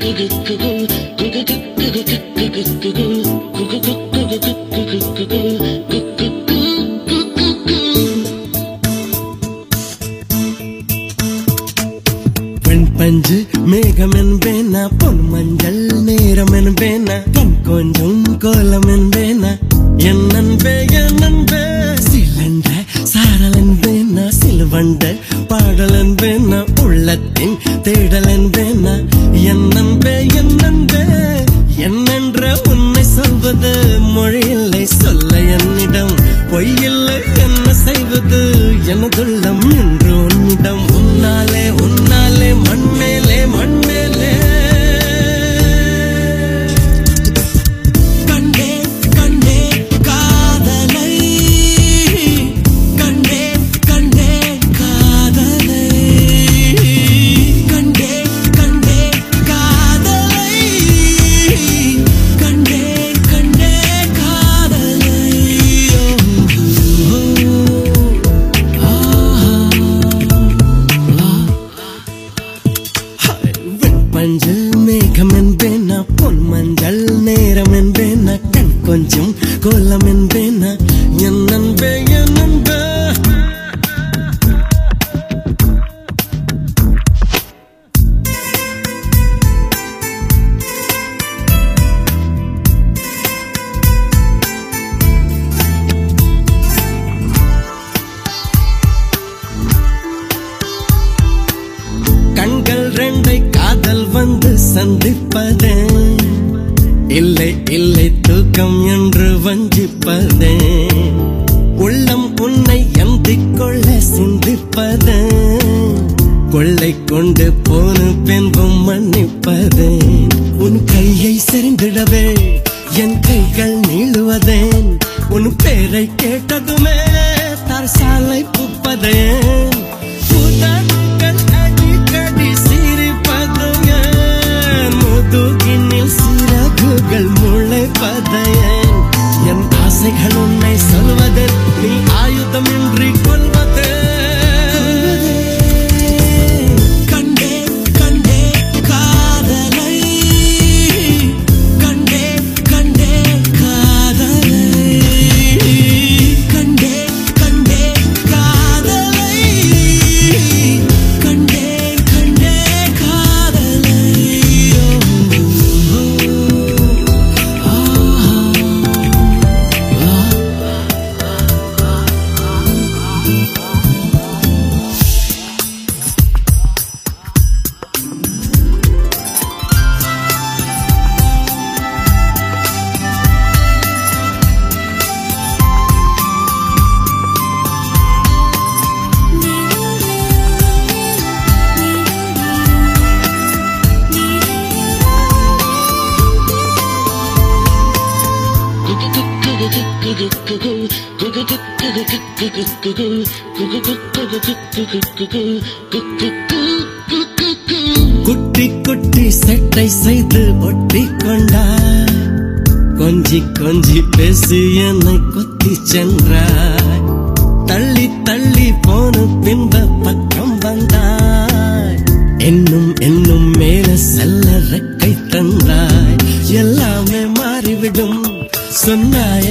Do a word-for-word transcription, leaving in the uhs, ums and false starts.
பஞ்சு மேகம் என்பேனா பொன் மஞ்சள் நேரம் என்பேனா கண் கொஞ்சம் கோலம் என்பேனா என் நண்பே என் நண்பே சிலண்ட சாரல் என்பேனா சிலுவண்ட பாடல் என்பேனா உள்ளத்தின் தேடல் என்பேனா என் நண்பே என் நண்பே என்னென்ற உன்னை சொல்வது மொழியில்லை சொல்ல என்னிடம் பொய்யில்லை என்ன செய்வது எனதுள்ளம் என்று உன்னிடம் உன்னாலே உன்னாலே மண்மேலே மண்மேலே கண்டே கண்டே காதலை கண்டே கண்டே காதலை கண்டே கண்டே காதலை கண்டே கண்டே காதலை மஞ்சள் மேகம் என்பேனா பொன் மஞ்சள் நேரம் என்பேனா கண் கொஞ்சம் கோலம் என்பேனா என் நண்பே என் நண்பே கண்கள் ரெண்டை காதல் வந்து சந்திப்பதே இல்லை இல்லை தூக்கம் என்று வஞ்சிப்பதே உள்ளம் உன்னை எந்திக் கொள்ள சிந்திப்பதே கொள்ளை கொண்டு போன பின்பும் மன்னிப்பதே உன் கையை செறிந்திடவே என் கைகள் நீளுவதேன் உன் பேரை கேட்டதுமே தார் சாலை பூப்பதே முதுகினில் சிறகுகள் முளைப்பதையேன் என் ஆசைகள் உன்னை சொல்வது நீ ஆயுதம் இன்றி கொள்வதே கண்டே கண்டே காதலை கண்டே கண்டே காதலை கண்டே கண்டே காதலை கண்டே கண்டே காதலை குட்டி குட்டி சட்டை செய்து ஒட்டி கொண்டாய் கொஞ்சி கொஞ்சி பேசி என்னை கொத்தி சென்றாய் தள்ளி தள்ளி போன பின்ப பக்கம் வந்தாய் இன்னும் இன்னும் மேல செல்ல ரெக்கை தந்தாய் எல்லாமே மாறிவிடும் சொன்னாய்